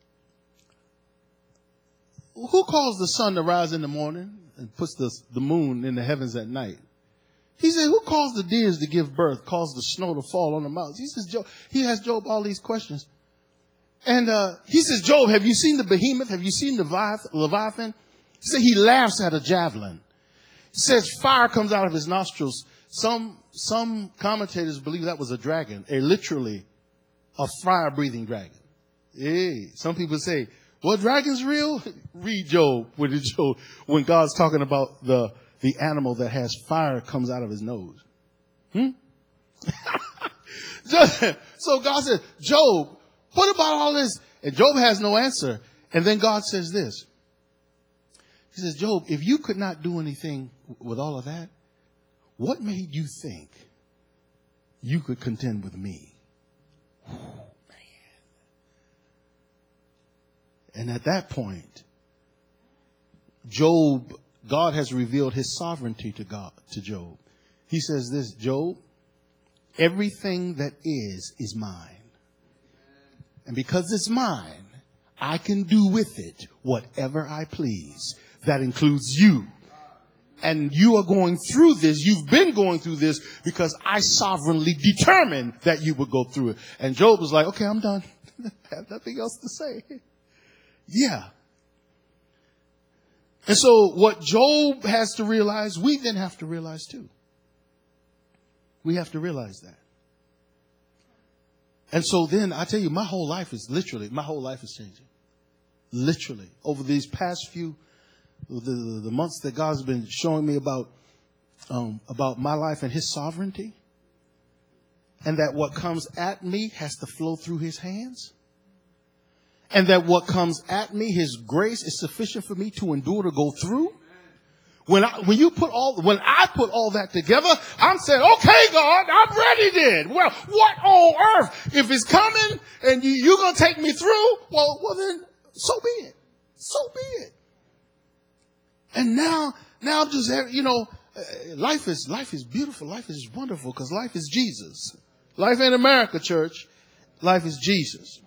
[SPEAKER 1] who calls the sun to rise in the morning and puts the, the moon in the heavens at night? He said, who calls the deers to give birth, calls the snow to fall on the mountains? He says, Job, he asked Job all these questions. And uh, he says, Job, have you seen the behemoth? Have you seen the Leviathan? He said, he laughs at a javelin. He says, fire comes out of his nostrils. Some, some commentators believe that was a dragon, a literally a fire-breathing dragon. Hey, some people say, well, dragon's real? Read Job when, it Job when God's talking about the, the animal that has fire comes out of his nose. Hmm? So God said, Job, what about all this? And Job has no answer. And then God says this. He says, Job, if you could not do anything with all of that, what made you think you could contend with me? Oh, man. And at that point, Job, God has revealed his sovereignty to God, to Job. He says this, Job, everything that is, is mine. And because it's mine, I can do with it whatever I please. That includes you. And you are going through this. You've been going through this because I sovereignly determined that you would go through it. And Job was like, okay, I'm done. I have nothing else to say. Yeah. And so what Job has to realize, we then have to realize too. We have to realize that. And so then I tell you, my whole life is literally, my whole life is changing. Literally. Over these past few, the, the, the months that God's been showing me about, um, about my life and his sovereignty. And that what comes at me has to flow through his hands. And that what comes at me, his grace is sufficient for me to endure, to go through. When I, when you put all, when I put all that together, I'm saying, okay, God, I'm ready then. Well, what on earth? If it's coming and you, you're going to take me through, well, well then, so be it. So be it. And now, now I'm just, you know, life is, life is beautiful. Life is wonderful because life is Jesus. Life ain't America, church. Life is Jesus.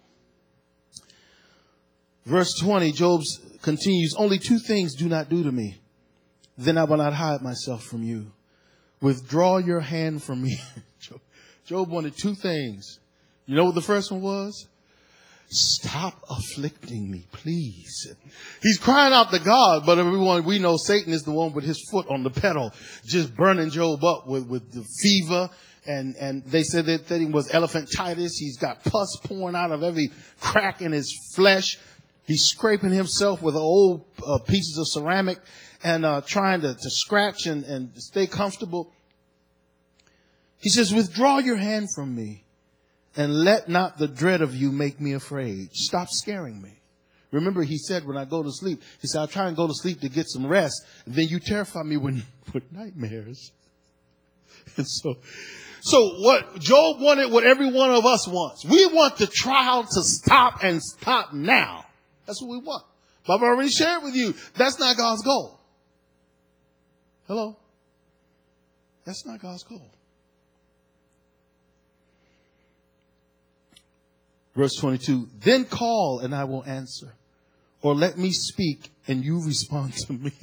[SPEAKER 1] Verse twenty, Job continues, only two things do not do to me. Then I will not hide myself from you. Withdraw your hand from me. Job, Job wanted two things. You know what the first one was? Stop afflicting me, please. He's crying out to God, but everyone, we know Satan is the one with his foot on the pedal, just burning Job up with, with the fever. And, and they said that, that he was elephantitis. He's got pus pouring out of every crack in his flesh. He's scraping himself with old uh, pieces of ceramic and uh, trying to, to scratch and, and stay comfortable. He says, withdraw your hand from me and let not the dread of you make me afraid. Stop scaring me. Remember, he said, when I go to sleep, he said, I try and go to sleep to get some rest. And then you terrify me with, with nightmares. And so, so what Job wanted, what every one of us wants. We want the trial to stop and stop now. That's what we want. But I've already shared with you, that's not God's goal. Hello? That's not God's goal. Verse twenty-two, then call and I will answer. Or let me speak and you respond to me.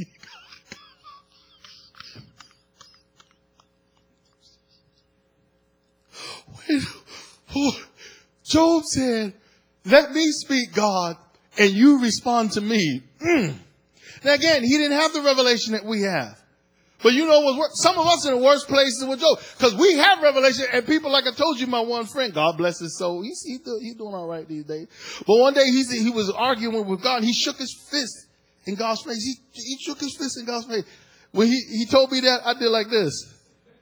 [SPEAKER 1] Wait, oh, Job said, let me speak, God, and you respond to me. Mm. Now again, he didn't have the revelation that we have. But you know what? Some of us in the worst places with Job. Because we have revelation and people, like I told you, my one friend, God bless his soul. He's, he's, he's doing all right these days. But one day he's, he was arguing with God. And he shook his fist in God's face. He, he shook his fist in God's face. When he, he told me that, I did like this.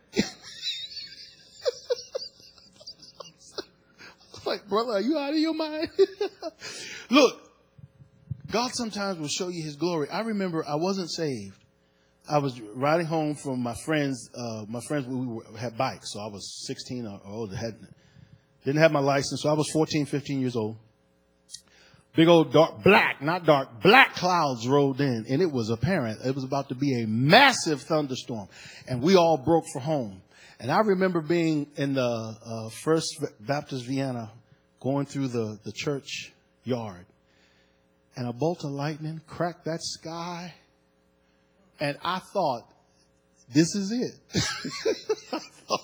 [SPEAKER 1] Like, brother, are you out of your mind? Look, God sometimes will show you his glory. I remember I wasn't saved. I was riding home from my friends. Uh, my friends, we were, had bikes. So I was sixteen or older. Had, didn't have my license. So I was fourteen, fifteen years old. Big old dark, black, not dark, black clouds rolled in. And it was apparent. It was about to be a massive thunderstorm. And we all broke for home. And I remember being in the uh, First Baptist Vienna, going through the, the church yard. And a bolt of lightning cracked that sky. And I thought, this is it. I, thought,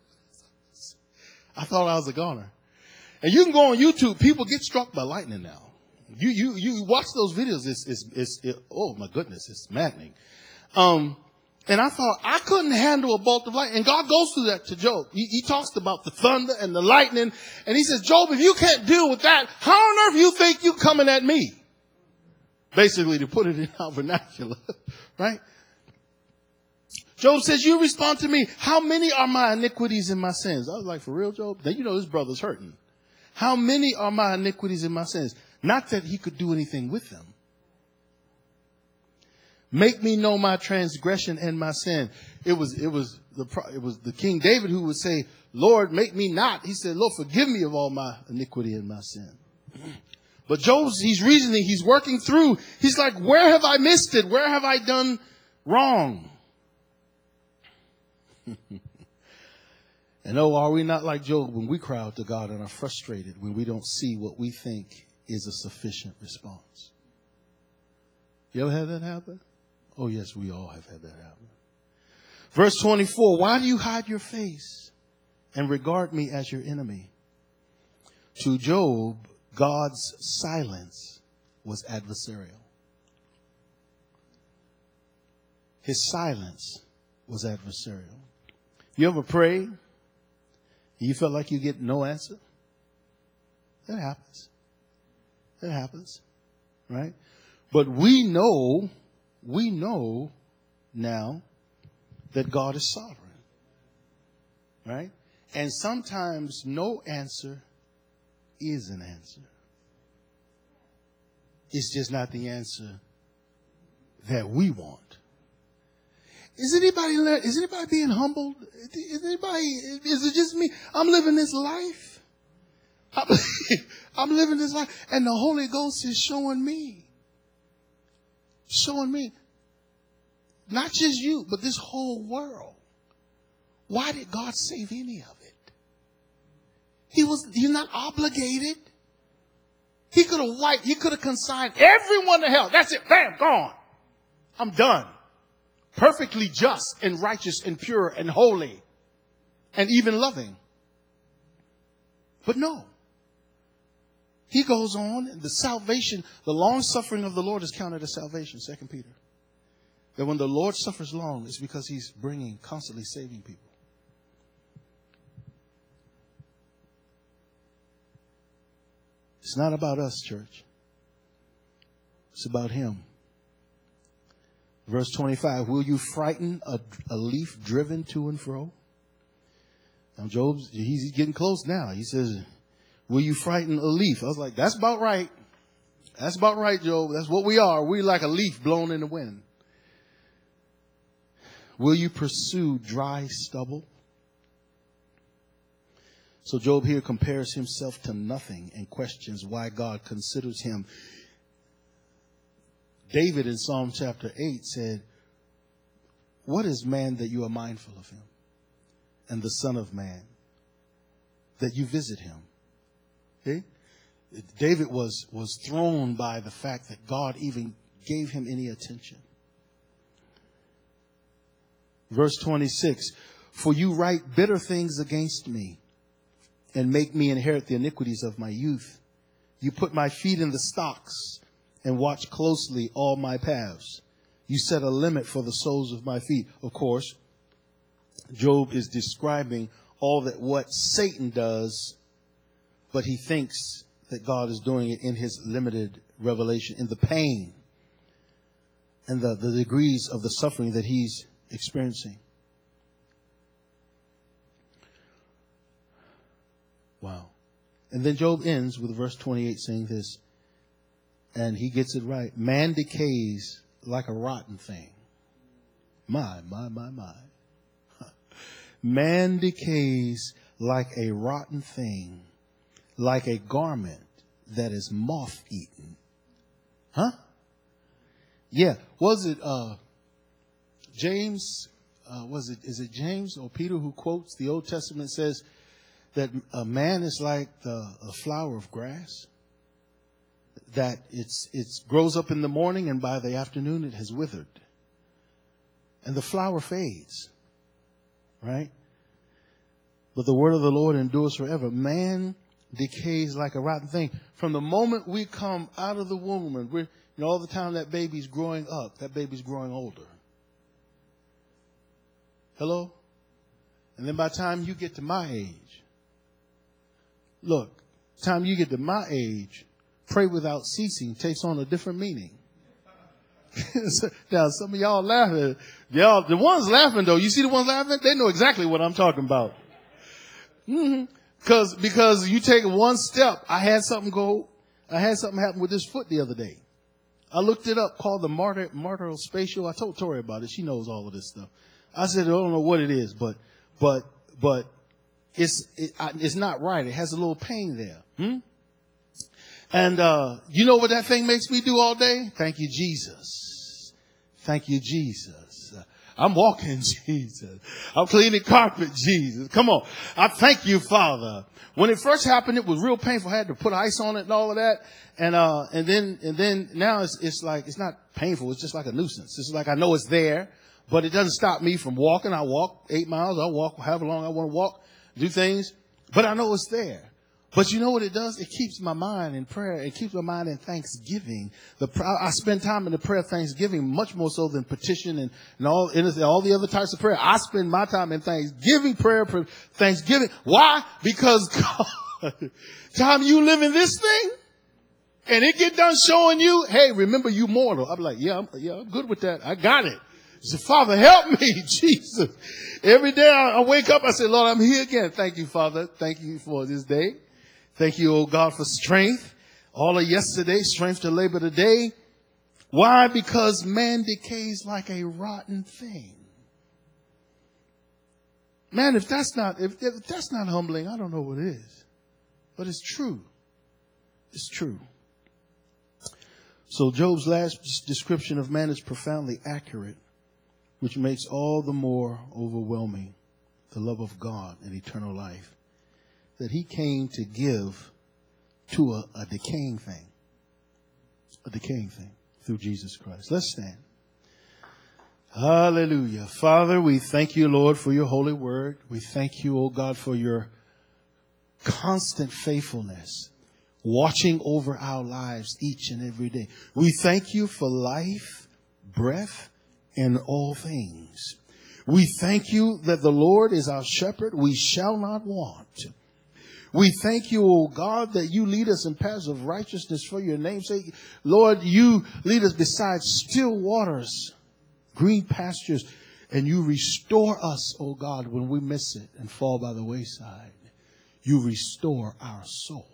[SPEAKER 1] I thought I was a goner. And you can go on YouTube. People get struck by lightning now. You you you watch those videos. It's it's it's it, oh my goodness, it's maddening. Um, and I thought I couldn't handle a bolt of lightning. And God goes through that to Job. He, he talks about the thunder and the lightning, and he says, Job, if you can't deal with that, how on earth you think you coming at me? Basically, to put it in our vernacular, right? Job says, you respond to me. How many are my iniquities and my sins? I was like, for real, Job? Then you know this brother's hurting. How many are my iniquities and my sins? Not that he could do anything with them. Make me know my transgression and my sin. It was, it was the, it was the King David who would say, Lord, make me not. He said, Lord, forgive me of all my iniquity and my sin. But Job's, he's reasoning, he's working through. He's like, where have I missed it? Where have I done wrong? And oh, are we not like Job when we cry out to God and are frustrated when we don't see what we think is a sufficient response? You ever had that happen? Oh, yes, we all have had that happen. Verse twenty-four, why do you hide your face and regard me as your enemy? To Job, God's silence was adversarial. His silence was adversarial. You ever prayed? You felt like you get no answer? That happens. That happens. Right? But we know, we know now that God is sovereign. Right? And sometimes no answer is an answer. It's just not the answer that we want. Is anybody, is anybody being humbled? Is anybody, is it just me? I'm living this life. I'm, I'm living this life. And the Holy Ghost is showing me, showing me, not just you, but this whole world. Why did God save any of it? He was, he's not obligated. He could have wiped, he could have consigned everyone to hell. That's it. Bam, gone. I'm done. Perfectly just and righteous and pure and holy and even loving. But no. He goes on, the salvation, the long suffering of the Lord is counted as salvation, Second Peter. That when the Lord suffers long, it's because he's bringing, constantly saving people. It's not about us, church. It's about him. Verse twenty-five, will you frighten a, a leaf driven to and fro? Now, Job's, he's getting close now. He says, will you frighten a leaf? I was like, that's about right. That's about right, Job. That's what we are. We're like a leaf blown in the wind. Will you pursue dry stubble? So Job here compares himself to nothing and questions why God considers him. David in Psalm chapter eight said, what is man that you are mindful of him? And the Son of Man that you visit him? Okay? David was, was thrown by the fact that God even gave him any attention. Verse twenty-six, for you write bitter things against me and make me inherit the iniquities of my youth. You put my feet in the stocks and watch closely all my paths. You set a limit for the soles of my feet. Of course, Job is describing all that what Satan does, but he thinks that God is doing it in his limited revelation, in the pain and the, the degrees of the suffering that he's experiencing. Wow. And then Job ends with verse twenty-eight saying this, and he gets it right. Man decays like a rotten thing. My, my, my, my. Man decays like a rotten thing, like a garment that is moth-eaten. Huh? Yeah. Was it uh, James? Uh, was it? Is it James or Peter who quotes the Old Testament, says that a man is like the, a flower of grass, that it's it grows up in the morning and by the afternoon it has withered, and the flower fades, right? But the word of the Lord endures forever. Man decays like a rotten thing. From the moment we come out of the womb, and we're, you know, all the time that baby's growing up, that baby's growing older. Hello? And then by the time you get to my age, look, time you get to my age, pray without ceasing takes on a different meaning. Now, some of y'all laughing. Y'all, the ones laughing, though, you see the ones laughing? They know exactly what I'm talking about. Mm-hmm. Cause, because you take one step. I had something go, I had something happen with this foot the other day. I looked it up, called the martyr, martyral spatial. I told Tori about it. She knows all of this stuff. I said, I don't know what it is, but, but, but it's, it, I, it's not right. It has a little pain there. Hmm? And, uh, you know what that thing makes me do all day? Thank you, Jesus. Thank you, Jesus. I'm walking, Jesus. I'm cleaning carpet, Jesus. Come on. I thank you, Father. When it first happened, it was real painful. I had to put ice on it and all of that. And, uh, and then, and then now it's, it's like, it's not painful. It's just like a nuisance. It's like I know it's there, but it doesn't stop me from walking. I walk eight miles. I walk however long I want to walk, do things, but I know it's there. But you know what it does? It keeps my mind in prayer. It keeps my mind in thanksgiving. The I spend time in the prayer of thanksgiving much more so than petition and, and all, and all the other types of prayer. I spend my time in thanksgiving, prayer, thanksgiving. Why? Because God, time you live in this thing and it get done showing you, hey, remember you mortal. I'm like, yeah, I'm, yeah, I'm good with that. I got it. I said, Father, help me, Jesus. Every day I, I wake up, I say, Lord, I'm here again. Thank you, Father. Thank you for this day. Thank you, oh God, for strength. All of yesterday, strength to labor today. Why? Because man decays like a rotten thing. Man, if that's not, if, if that's not humbling, I don't know what is. But it's true. It's true. So Job's last description of man is profoundly accurate, which makes all the more overwhelming the love of God and eternal life that he came to give to a, a decaying thing, a decaying thing through Jesus Christ. Let's stand. Hallelujah. Father, we thank you, Lord, for your holy word. We thank you, oh God, for your constant faithfulness, watching over our lives each and every day. We thank you for life, breath, and all things. We thank you that the Lord is our shepherd. We shall not want. We thank you, O God, that you lead us in paths of righteousness for your name's sake. Lord, you lead us beside still waters, green pastures, and you restore us, O God, when we miss it and fall by the wayside. You restore our soul.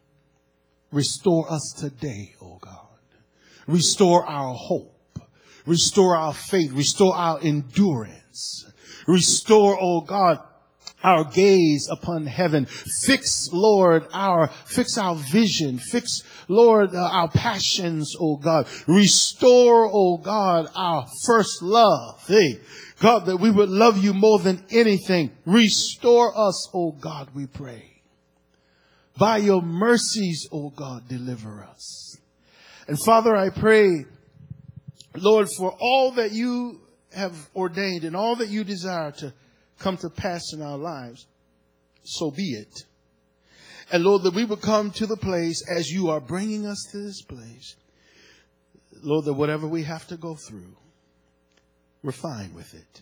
[SPEAKER 1] Restore us today, O God. Restore our hope. Restore our faith. Restore our endurance. Restore, O God, our gaze upon heaven. Fix, Lord, our, fix our vision. Fix, Lord, uh, our passions, oh God. Restore, oh God, our first love. Hey, God, that we would love you more than anything. Restore us, oh God, we pray. By your mercies, oh God, deliver us. And Father, I pray, Lord, for all that you have ordained and all that you desire to come to pass in our lives, so be it. And Lord, that we would come to the place as you are bringing us to this place. Lord, that whatever we have to go through, we're fine with it.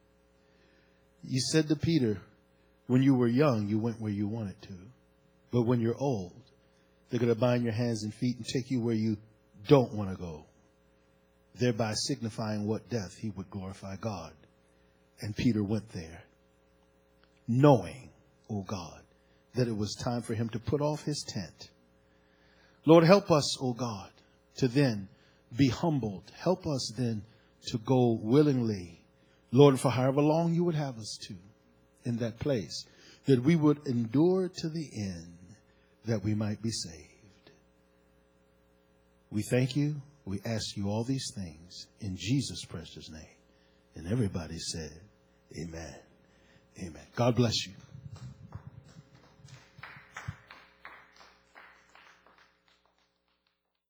[SPEAKER 1] You said to Peter, when you were young, you went where you wanted to. But when you're old, they're going to bind your hands and feet and take you where you don't want to go, thereby signifying what death he would glorify God. And Peter went there, knowing, oh God, that it was time for him to put off his tent. Lord, help us, oh God, to then be humbled. Help us then to go willingly, Lord, for however long you would have us to in that place, that we would endure to the end, that we might be saved. We thank you. We ask you all these things in Jesus' precious name. And everybody said, amen. Amen. God bless you.